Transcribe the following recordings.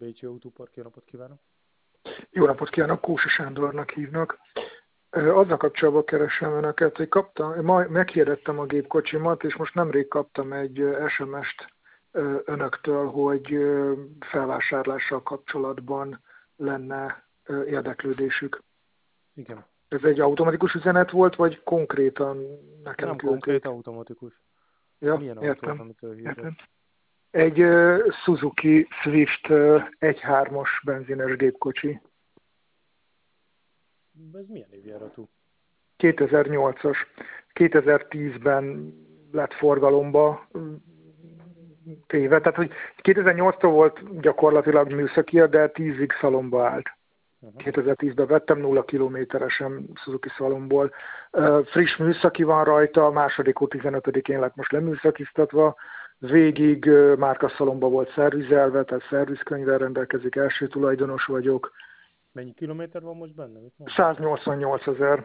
Bécsi Autópark, jó napot kívánok! Jó napot kívánok, Kósa Sándornak hívnak. Azzal kapcsolatban keresem Önöket, hogy meghirdettem a gépkocsimat, és most nemrég kaptam egy SMS-t Önöktől, hogy felvásárlással kapcsolatban lenne érdeklődésük. Igen. Ez egy automatikus üzenet volt, vagy konkrétan nekem Nem küldték? konkrét, automatikus. Ja, Milyen autó az, értem. amitől hívott? Értem. Egy Suzuki Swift 1.3-as benzines gépkocsi. Ez milyen évjáratú? 2008-as. 2010-ben lett forgalomba téve. Tehát, hogy 2008-tól volt gyakorlatilag műszakia, de 10-ig szalomba állt. 2010-ben vettem 0 kilométeresen Suzuki szalomból. Friss műszaki van rajta, a második 15-én lett most leműszakiztatva. Végig márkaszalomba volt szervizelve, tehát szervizkönyvvel rendelkezik, első tulajdonos vagyok. Mennyi kilométer van most benne? 188 000.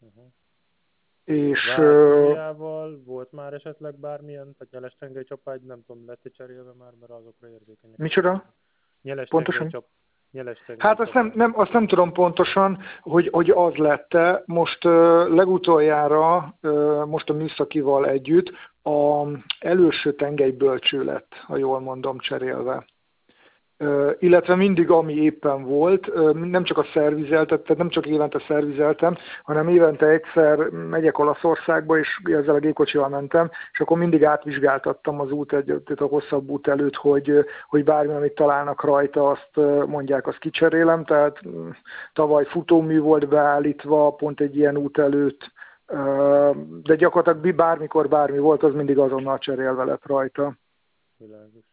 És váltójával volt már esetleg bármilyen, tehát nyeles tengelycsapágy, nem tudom, lett cserélve már, mert azokra érzékenyek. Micsoda? Pontosan? Hát azt nem tudom pontosan, hogy az lett-e. Most legutoljára, most a műszakival együtt, a előső tengelybölcső lett, ha jól mondom, cserélve. Illetve mindig, ami éppen volt, nem csak a szervizeltet, tehát nem csak évente szervizeltem, hanem évente egyszer megyek Olaszországba, és ezzel a gépkocsival mentem, és akkor mindig átvizsgáltattam az tehát a hosszabb út előtt, hogy bármi, amit találnak rajta, azt mondják, azt kicserélem, tehát tavaly futómű volt beállítva, pont egy ilyen út előtt, de gyakorlatilag bármikor bármi volt, az mindig azonnal cserélve lett rajta. Világos.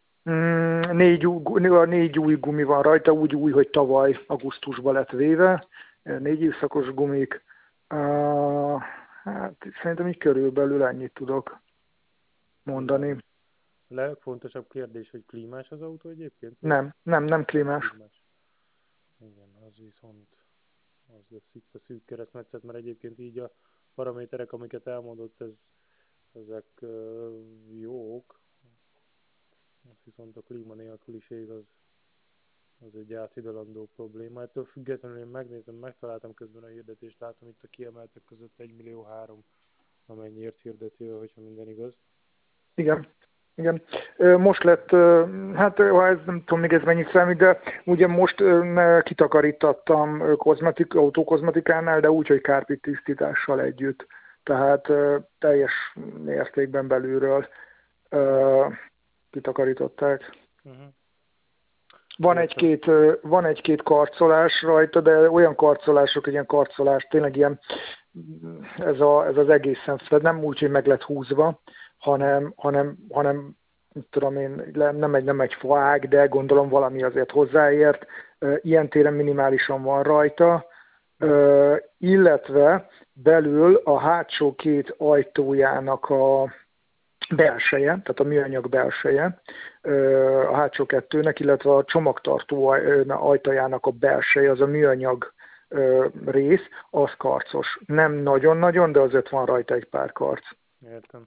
4 új gumi van rajta, úgy új, hogy tavaly augusztusban lett véve, 4 évszakos gumik. Hát szerintem így körülbelül ennyit tudok mondani. A legfontosabb kérdés, hogy klímás az autó egyébként? Nem klímás. Igen, az viszont az lesz itt a szűk keresztmetszet, mert egyébként így a paraméterek, amiket elmondott, ezek jók. Viszont a klíma nélküliség az egy áthidalandó probléma. Ettől függetlenül én megnézem, megtaláltam közben a hirdetést, látom itt a kiemeltek között 1,3 millió, amennyiért hirdeti, hogyha minden igaz. Igen. Most lett, hát ez nem tudom még ez mennyit számít, de ugye most kitakarítattam autókozmetikánál, de úgy, hogy kárpit tisztítással együtt. Tehát teljes mértékben belülről kitakarították. Van egy-két karcolás rajta, de olyan karcolások, egy ilyen karcolás, tényleg ilyen, ez az egészen, nem úgy, hogy meg lett húzva, hanem tudom én, nem egy faág, de gondolom valami azért hozzáért. Ilyen téren minimálisan van rajta, illetve belül a hátsó két ajtójának a belseje, tehát a műanyag belseje, a hátsó kettőnek, illetve a csomagtartó ajtajának a belseje, az a műanyag rész, az karcos. Nem nagyon-nagyon, de azért van rajta egy pár karc. Értem.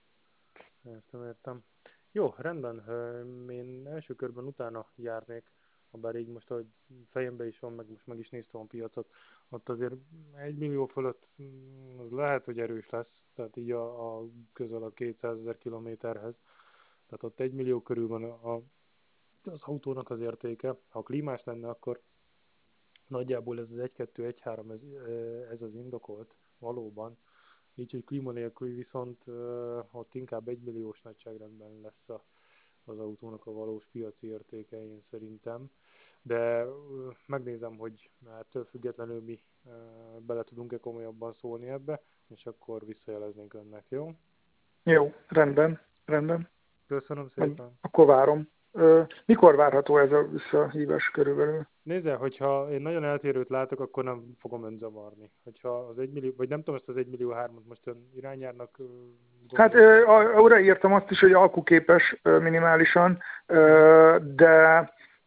Jó, rendben. Én első körben utána járnék, habár így most, ahogy fejemben is van, meg is néztem a piacot, ott azért 1 millió fölött az lehet, hogy erős lesz, tehát így a közel a 200 000 kilométerhez. Tehát ott 1 millió körül van az autónak az értéke. Ha klímás lenne, akkor nagyjából ez az 1.2-1.3 ez az indokolt valóban. Így, hogy klíma nélkül viszont ott inkább 1 milliós nagyságrendben lesz az autónak a valós piaci értéke, én szerintem. De megnézem, hogy ettől függetlenül mi bele tudunk-e komolyabban szólni ebbe, és akkor visszajeleznénk önnek, jó? Jó, rendben. Köszönöm szépen. Akkor várom. Mikor várható ez a visszahívás körülbelül? Nézze, hogyha én nagyon eltérőt látok, akkor nem fogom önt zavarni. Hogyha az 1 millió, vagy nem tudom, ezt az 1,3 millió most ön irányárnak Hát odaírtam azt is, hogy alkuképes minimálisan, de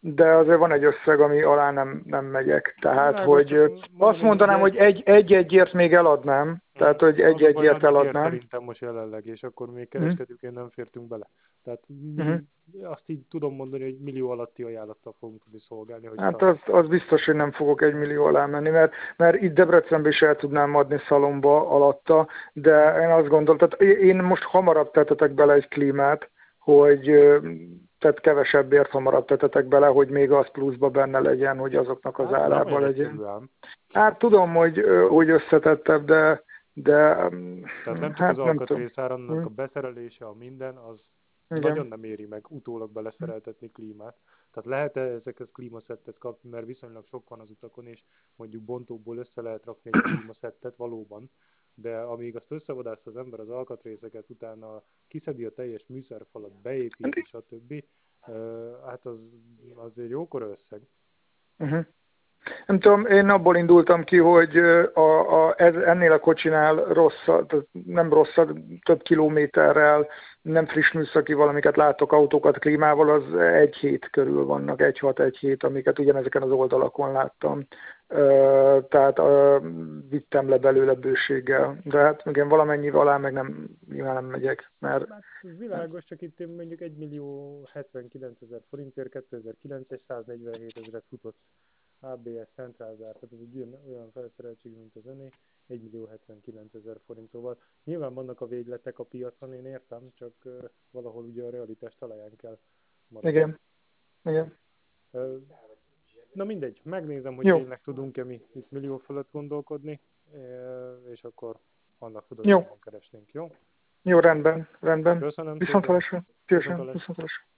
de azért van egy összeg, ami alá nem megyek. Tehát, Világos, csak hogy azt mondom, mondanám, hogy egy-egyért még eladnám. Tehát, hogy az a baj, egy-egyért nagyot ér eladnám. szerintem most jelenleg, és akkor még Uh-huh. kereskedőként nem fértünk bele. Tehát Uh-huh. azt így tudom mondani, hogy millió alatti ajánlattal fogunk tudni szolgálni, Hát hogyha... az biztos, hogy nem fogok 1 millió alá menni, mert itt Debrecenben is el tudnám adni szalomba alatta, de én azt gondoltam, tehát én most hamarabb tetetek bele egy klímát, hogy tehát kevesebbért hamarabb tetetek bele, hogy még az pluszba benne legyen, hogy azoknak az Hát ez nem árában olyan legyen. egyszerű ám. Hát tudom, hogy összetettebb, de Tehát nem csak az hát nem tudom. alkatrészár, annak a beszerelése, a minden, az nagyon Igen. nem éri meg utólag beleszereltetni klímát. Tehát lehet-e ezekhez klímaszettet kapni, mert viszonylag sok van az utakon, és mondjuk bontóból össze lehet rakni egy klímaszettet valóban, de amíg azt összevadász az ember az alkatrészeket, utána kiszedi a teljes műszerfalat, beépíti, stb. Hát az egy jókora összeg. Uh-huh. Nem tudom, én abból indultam ki, hogy ennél a kocsinál rosszabb, nem rosszabb, több kilométerrel, nem friss műszaki valamiket látok, autókat klímával, az 1 hét körül vannak, 1,6-1,7, amiket ugyanezeken az oldalakon láttam. Tehát vittem le belőle bőséggel. De hát igen, valamennyi alá meg nyilván nem megyek, mert... Hát világos, csak itt mondjuk 1.079.000 forintért 2009-es 147 ezeret futott ABS centrálzár, tehát ez egy olyan felszereltség, mint az öné, 1.079.000 forint, szóval nyilván vannak a végletek a piacon, én értem, csak valahol ugye a realitás talaján kell maradni. Igen, igen. Na mindegy, megnézem, hogy Jó. tényleg tudunk-e mi itt millió fölött gondolkodni, és akkor annak Jó. tudatában keresnénk, jó? Jó, rendben. Köszönöm Viszontlátásra. szépen. Viszontlátásra.